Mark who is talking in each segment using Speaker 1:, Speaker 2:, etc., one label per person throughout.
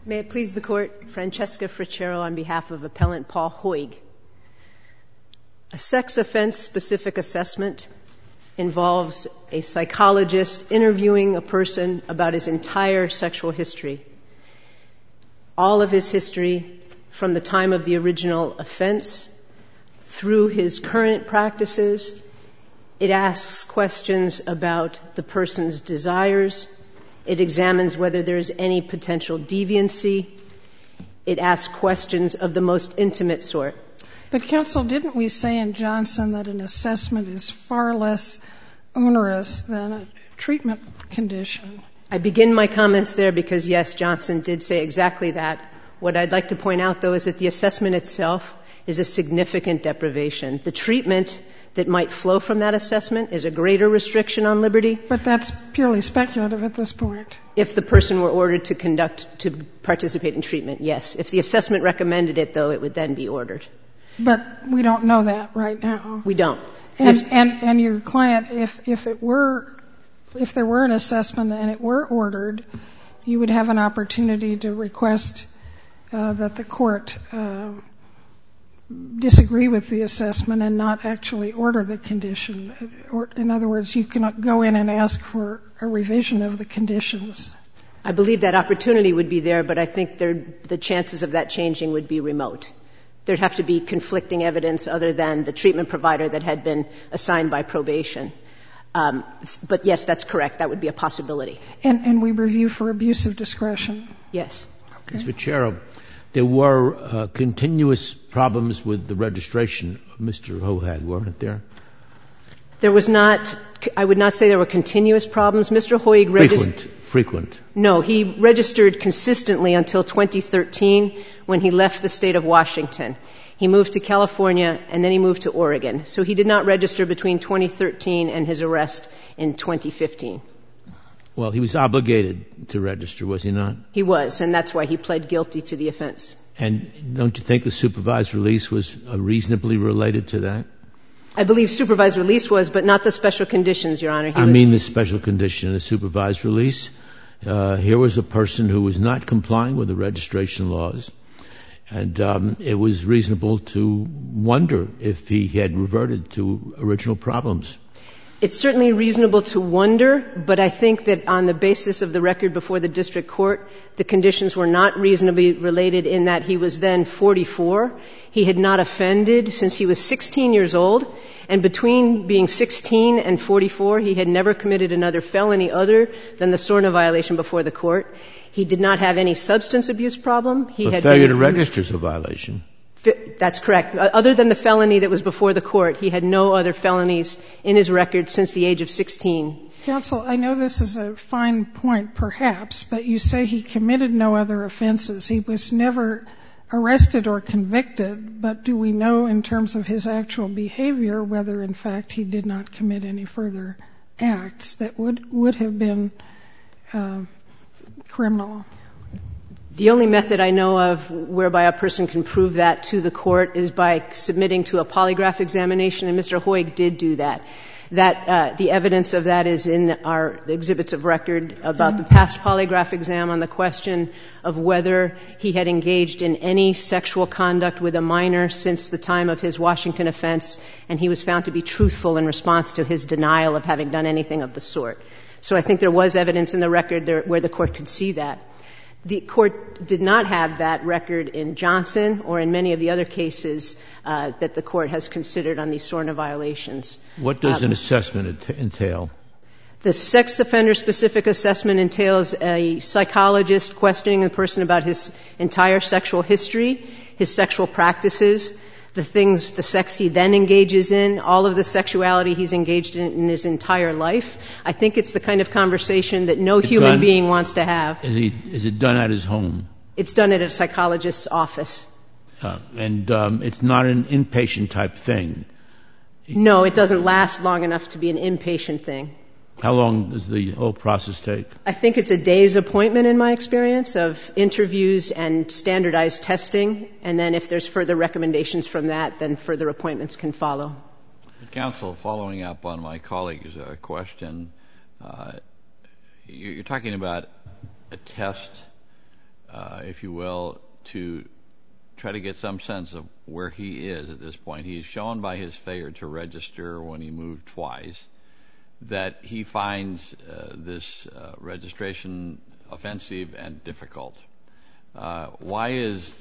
Speaker 1: May it please the Court, Francesca Fricero on behalf of Appellant Paul Hoig. A sex offense-specific assessment involves a psychologist interviewing a person about his entire sexual history. All of his history from the time of the original offense through his current practices. It asks questions about the person's desires. It examines whether there is any potential deviancy. It asks questions of the most intimate sort.
Speaker 2: But, counsel, didn't we say in Johnson that an assessment is far less onerous than a treatment condition?
Speaker 1: I begin my comments there because, yes, Johnson did say exactly that. What I'd like to point out, though, is that the assessment itself is a significant deprivation. The treatment that might flow from that assessment is a greater restriction on liberty.
Speaker 2: But that's purely speculative at this point.
Speaker 1: If the person were ordered to participate in treatment, yes. If the assessment recommended it, though, it would then be ordered.
Speaker 2: But we don't know that right now.
Speaker 1: We don't.
Speaker 2: And your client, if there were an assessment and it were ordered, you would have an opportunity to request that the court disagree with the assessment and not actually order the condition. In other words, you cannot go in and ask for a revision of the conditions.
Speaker 1: I believe that opportunity would be there, but I think the chances of that changing would be remote. There'd have to be conflicting evidence other than the treatment provider that had been assigned by probation. But, yes, that's correct. That would be a possibility.
Speaker 2: And we review for abuse of discretion?
Speaker 1: Yes.
Speaker 2: Okay.
Speaker 3: Ms. Ficero, there were continuous problems with the registration of Mr. Hoig, weren't there?
Speaker 1: There was not. I would not say there were continuous problems. Mr. Hoig registered.
Speaker 3: Frequent.
Speaker 1: No, he registered consistently until 2013 when he left the state of Washington. He moved to California and then he moved to Oregon. So he did not register between 2013 and his arrest in 2015.
Speaker 3: Well, he was obligated to register, was he not?
Speaker 1: He was, and that's why he pled guilty to the offense.
Speaker 3: And don't you think the supervised release was reasonably related to that?
Speaker 1: I believe supervised release was, but not the special conditions, Your Honor.
Speaker 3: I mean the special condition, the supervised release. Here was a person who was not complying with the registration laws, and it was reasonable to wonder if he had reverted to original problems.
Speaker 1: It's certainly reasonable to wonder, but I think that on the basis of the record before the district court, the conditions were not reasonably related in that he was then 44. He had not offended since he was 16 years old, and between being 16 and 44, he had never committed another felony other than the SORNA violation before the court. He did not have any substance abuse problem.
Speaker 3: Failure to register is a violation.
Speaker 1: That's correct. Other than the felony that was before the court, he had no other felonies in his record since the age of 16.
Speaker 2: Counsel, I know this is a fine point, perhaps, but you say he committed no other offenses. He was never arrested or convicted, but do we know in terms of his actual behavior whether, in fact, he did not commit any further acts that would have been criminal?
Speaker 1: The only method I know of whereby a person can prove that to the court is by submitting to a polygraph examination, and Mr. Hoig did do that. The evidence of that is in our exhibits of record about the past polygraph exam on the question of whether he had engaged in any sexual conduct with a minor since the time of his Washington offense, and he was found to be truthful in response to his denial of having done anything of the sort. So I think there was evidence in the record there where the court could see that. The court did not have that record in Johnson or in many of the other cases that the court has considered on these SORNA violations.
Speaker 3: What does an assessment entail?
Speaker 1: The sex offender-specific assessment entails a psychologist questioning the person about his entire sexual history, his sexual practices, the sex he then engages in, all of the sexuality he's engaged in his entire life. I think it's the kind of conversation that no human being wants to have.
Speaker 3: Is it done at his home?
Speaker 1: It's done at a psychologist's office.
Speaker 3: And it's not an inpatient type thing?
Speaker 1: No, it doesn't last long enough to be an inpatient thing.
Speaker 3: How long does the whole process take?
Speaker 1: I think it's a day's appointment in my experience of interviews and standardized testing, and then if there's further recommendations from that, then further appointments can follow.
Speaker 4: Counsel, following up on my colleague's question, you're talking about a test if you will, to try to get some sense of where he is at this point. He's shown by his failure to register when he moved twice that he finds this registration offensive and difficult. Why is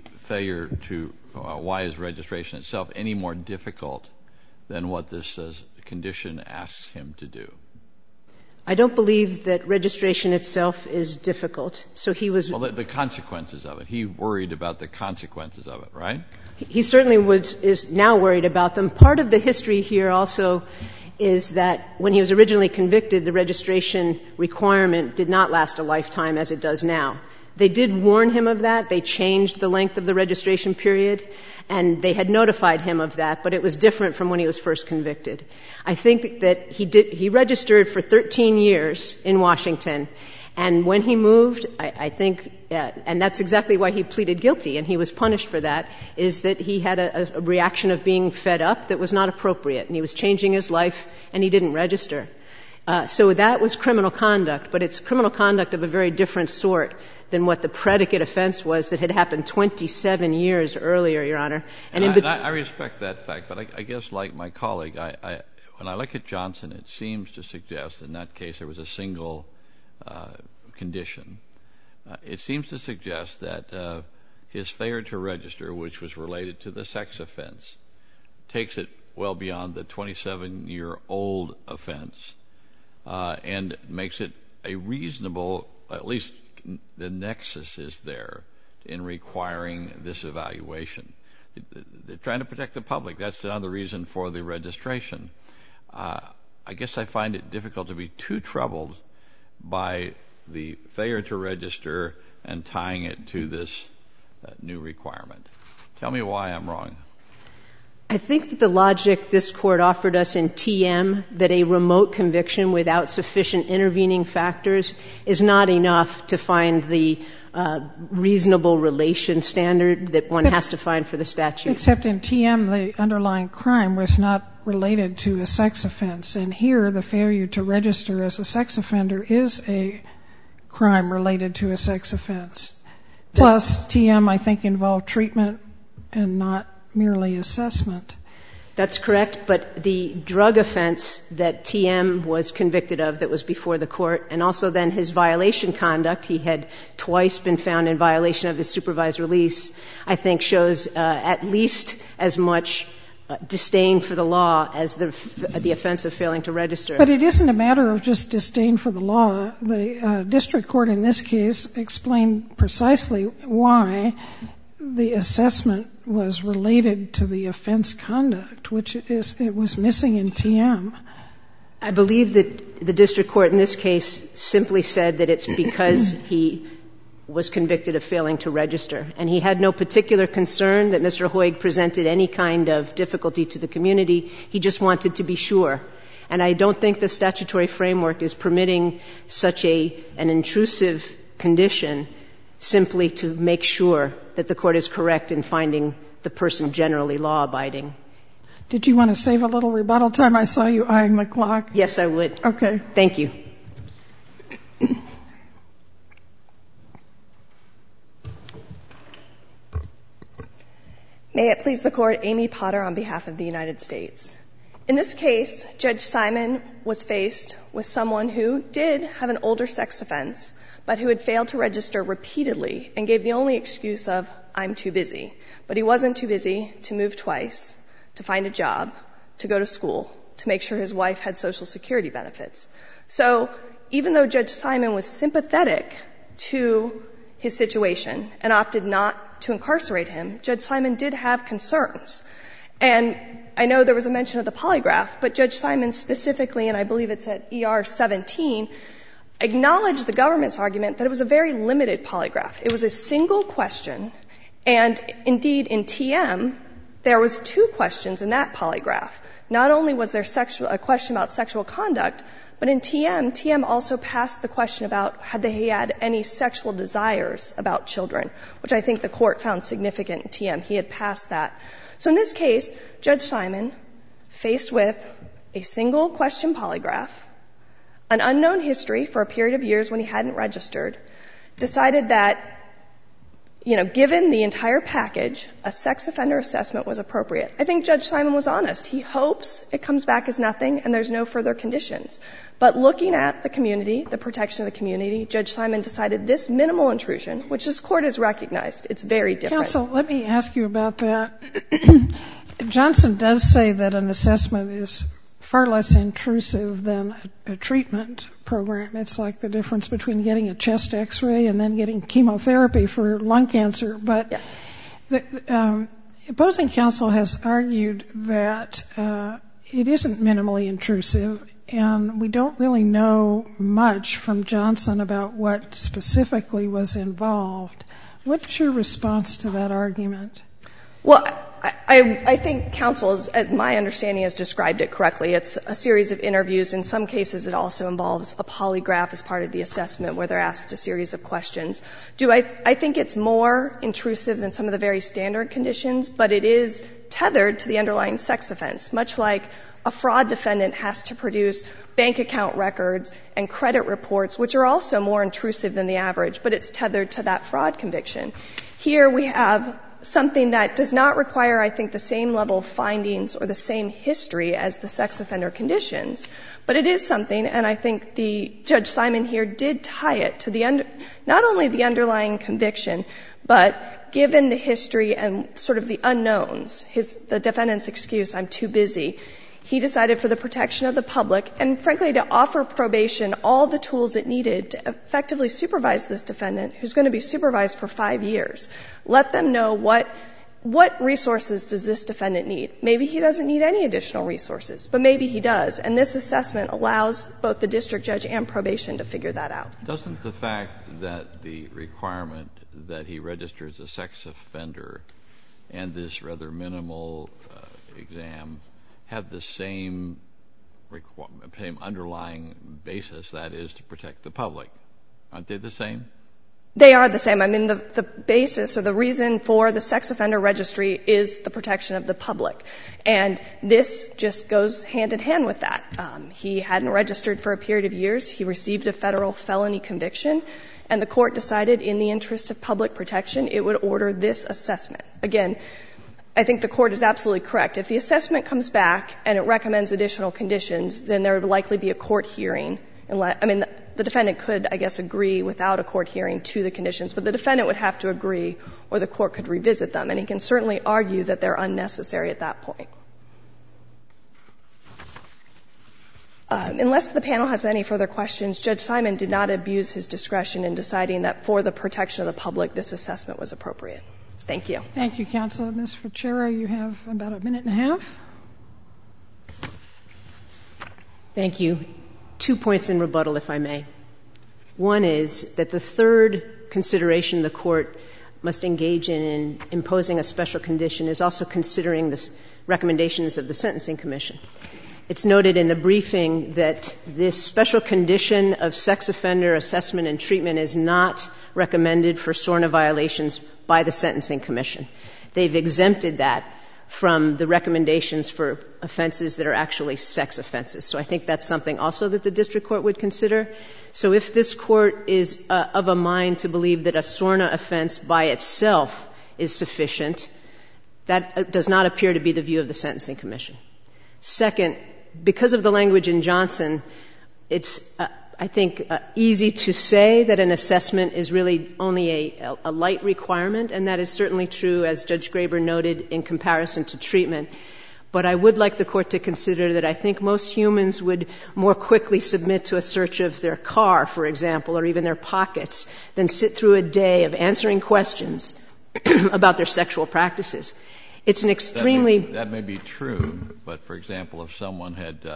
Speaker 4: registration itself any more difficult than what this condition asks him to do?
Speaker 1: I don't believe that registration itself is difficult. So he was...
Speaker 4: Well, the consequences of it. He worried about the consequences of it, right?
Speaker 1: He certainly is now worried about them. Part of the history here also is that when he was originally convicted, the registration requirement did not last a lifetime as it does now. They did warn him of that. They changed the length of the registration period, and they had notified him of that, but it was different from when he was first convicted. I think that he registered for 13 years in Washington, and when he moved, I think, and that's exactly why he pleaded guilty, and he was punished for that, is that he had a reaction of being fed up that was not appropriate, and he was changing his life, and he didn't register. So that was criminal conduct, but it's criminal conduct of a very different sort than what the predicate offense was that had happened 27 years earlier, Your Honor.
Speaker 4: And I respect that fact, but I guess like my colleague, when I look at Johnson, it seems to suggest in that case there was a single condition. It seems to suggest that his failure to register, which was related to the sex offense, takes it well beyond the 27-year-old offense and makes it a reasonable, at least the nexus is there in requiring this evaluation. They're trying to protect the public. That's another reason for the registration. I guess I find it difficult to be too troubled by the failure to register and tying it to this new requirement. Tell me why I'm wrong.
Speaker 1: I think that the logic this Court offered us in TM, that a remote conviction without sufficient intervening factors is not enough to find the reasonable relation standard that one has to find for the statute.
Speaker 2: Except in TM, the underlying crime was not related to a sex offense. And here, the failure to register as a sex offender is a crime related to a sex offense. Plus, TM, I think, involved treatment and not merely assessment.
Speaker 1: That's correct, but the drug offense that TM was convicted of that was before the Court, and also then his violation conduct, he had twice been found in violation of his supervised release, I think shows at least as much disdain for the law as the offense of failing to register.
Speaker 2: But it isn't a matter of just disdain for the law. The district court in this case explained precisely why the assessment was related to the offense conduct, which it was missing in TM.
Speaker 1: I believe that the district court in this case simply said that it's because he was convicted of failing to register. And he had no particular concern that Mr. Hoig presented any kind of difficulty to the community. He just wanted to be sure. And I don't think the statutory framework is permitting such an intrusive condition simply to make sure that the Court is correct in finding the person generally law-abiding.
Speaker 2: Did you want to save a little rebuttal time? I saw you eyeing the clock.
Speaker 1: Yes, I would.
Speaker 2: Okay.
Speaker 1: Thank you.
Speaker 5: May it please the Court, Amy Potter on behalf of the United States. In this case, Judge Simon was faced with someone who did have an older sex offense, but who had failed to register repeatedly and gave the only excuse of, I'm too busy. But he wasn't too busy to move twice, to find a job, to go to school, to make sure his wife had Social Security benefits. So even though Judge Simon was sympathetic to his situation and opted not to incarcerate him, Judge Simon did have concerns. And I know there was a mention of the polygraph, but Judge Simon specifically, and I believe it's at ER 17, acknowledged the government's argument that it was a very limited polygraph. It was a single question, and indeed in TM, there was 2 questions in that polygraph. Not only was there a question about sexual conduct, but in TM also passed the question about had they had any sexual desires about children, which I think the Court found significant in TM. He had passed that. So in this case, Judge Simon, faced with a single question polygraph, an unknown history for a period of years when he hadn't registered, decided that given the entire package, a sex offender assessment was appropriate. I think Judge Simon was honest. He hopes it comes back as nothing and there's no further conditions. But looking at the community, the protection of the community, Judge Simon decided this minimal intrusion, which this Court has recognized, it's very different.
Speaker 2: Counsel, let me ask you about that. Johnson does say that an assessment is far less intrusive than a treatment program. It's like the difference between getting a chest x-ray and then getting chemotherapy for lung cancer. But the opposing counsel has argued that it isn't minimally intrusive, and we don't really know much from Johnson about what specifically was involved. What's your response to that argument?
Speaker 5: Well, I think counsel, as my understanding, has described it correctly. It's a series of interviews. In some cases, it also involves a polygraph as part of the assessment where they're asked a series of questions. I think it's more intrusive than some of the very standard conditions, but it is tethered to the underlying sex offense, much like a fraud defendant has to produce bank account records and credit reports, which are also more intrusive than the average, but it's tethered to that fraud conviction. Here we have something that does not require, I think, the same level of findings or the same history as the sex offender conditions, but it is something, and I think Judge Simon here did tie it to not only the underlying conviction, but given the history and sort of the unknowns, the defendant's excuse, I'm too busy, he decided for the protection of the public and, frankly, to offer probation all the tools it needed to effectively supervise this defendant, who's going to be supervised for 5 years. Let them know what resources does this defendant need. Maybe he doesn't need any additional resources, but maybe he does. And this assessment allows both the district judge and probation to figure that out.
Speaker 4: Doesn't the fact that the requirement that he register as a sex offender and this rather minimal exam have the same underlying basis, that is, to protect the public? Aren't they the same?
Speaker 5: They are the same. I mean, the basis or the reason for the sex offender registry is the protection of the public. And this just goes hand in hand with that. He hadn't registered for a period of years. He received a federal felony conviction, and the court decided in the interest of public protection it would order this assessment. Again, I think the court is absolutely correct. If the assessment comes back and it recommends additional conditions, then there would likely be a court hearing. I mean, the defendant could, I guess, agree without a court hearing to the conditions, but the defendant would have to agree or the court could revisit them. And he can certainly argue that they're unnecessary at that point. Unless the panel has any further questions, Judge Simon did not abuse his discretion in deciding that for the protection of the public, this assessment was appropriate. Thank you.
Speaker 2: Thank you, counsel. Ms. Ferchero, you have about a minute and a half.
Speaker 1: Thank you. 2 points in rebuttal, if I may. One is that the third consideration the court must engage in imposing a special condition is also considering the recommendations of the Sentencing Commission. It's noted in the briefing that this special condition of sex offender assessment and treatment is not recommended for SORNA violations by the Sentencing Commission. They've exempted that from the recommendations for offenses that are actually sex offenses. So I think that's something also that the district court would consider. So if this court is of a mind to believe that a SORNA offense by itself is sufficient, that does not appear to be the view of the Sentencing Commission. Second, because of the language in Johnson, it's, I think, easy to say that an assessment is really only a light requirement, and that is certainly true, as Judge Graber noted, in comparison to treatment. But I would like the court to consider that I think most humans would more quickly submit to a search of their car, for example, or even their pockets, than sit through a day of answering questions about their sexual practices. It's an extremely...
Speaker 4: That may be true, but, for example, if someone had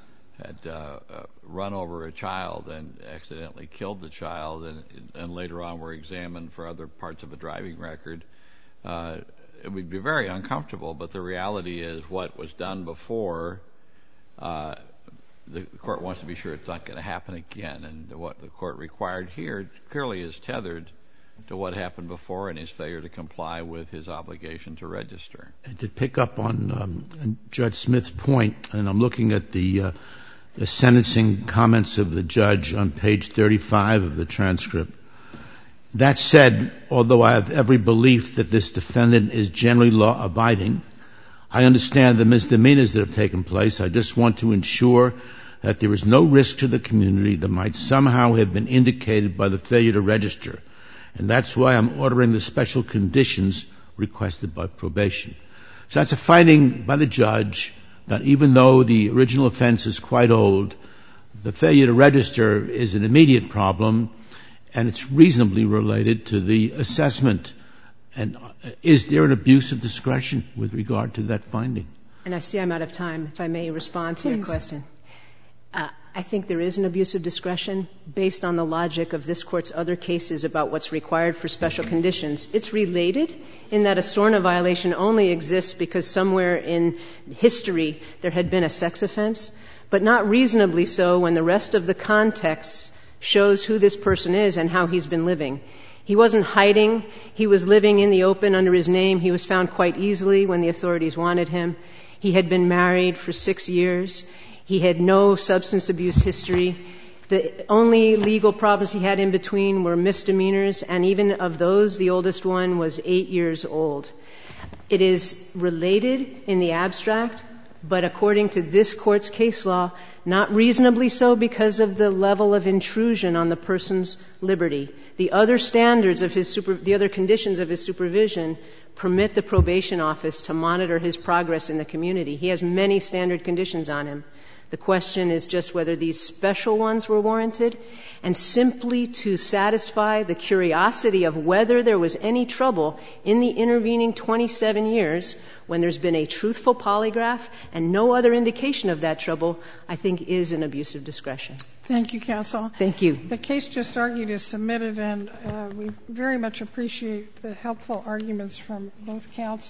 Speaker 4: run over a child and accidentally killed the child and later on were examined for other parts of a driving record, it would be very uncomfortable. But the reality is what was done before, the court wants to be sure it's not going to happen again. And what the court required here clearly is tethered to what happened before and his failure to comply with his obligation to register.
Speaker 3: And to pick up on Judge Smith's point, and I'm looking at the sentencing comments of the judge on page 35 of the transcript, That said, although I have every belief that this defendant is generally law-abiding, I understand the misdemeanors that have taken place. I just want to ensure that there is no risk to the community that might somehow have been indicated by the failure to register. And that's why I'm ordering the special conditions requested by probation. So that's a finding by the judge that even though the original offense is quite old, the failure to register is an immediate problem, and it's reasonably related to the assessment. And is there an abuse of discretion with regard to that finding?
Speaker 1: And I see I'm out of time. If I may respond to your question. I think there is an abuse of discretion based on the logic of this Court's other cases about what's required for special conditions. It's related in that a SORNA violation only exists because somewhere in history there had been a sex offense, but not reasonably so when the rest of the context shows who this person is and how he's been living. He wasn't hiding. He was living in the open under his name. He was found quite easily when the authorities wanted him. He had been married for 6 years. He had no substance abuse history. The only legal problems he had in between were misdemeanors, and even of those, the oldest one was 8 years old. It is related in the abstract, but according to this Court's case law, not reasonably so because of the level of intrusion on the person's liberty. The other standards of the other conditions of his supervision permit the probation office to monitor his progress in the community. He has many standard conditions on him. The question is just whether these special ones were warranted, and simply to satisfy the curiosity of whether there was any trouble in the intervening 27 years when there's been a truthful polygraph and no other indication of that trouble, I think is an abuse of discretion.
Speaker 2: Thank you, counsel.
Speaker 1: Thank you.
Speaker 2: The case just argued is submitted, and we very much appreciate the helpful arguments from both counsel.